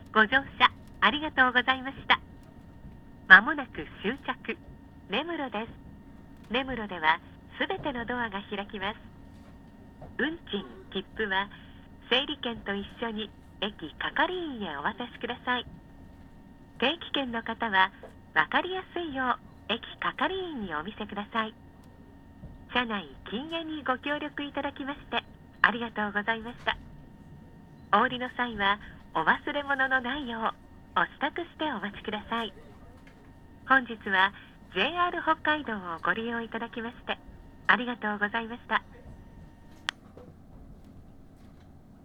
ご乗車ありがとうございました。まもなく終着、根室です。根室ではすべてのドアが開きます。運賃、切符は整理券と一緒に駅係員へお渡しください。定期券の方は分かりやすいよう駅係員にお見せください。車内禁煙にご協力いただきましてありがとうございました。お降りの際はお忘れ物のないようお支度してお待ちください。本日は JR 北海道をご利用いただきましてありがとうございました。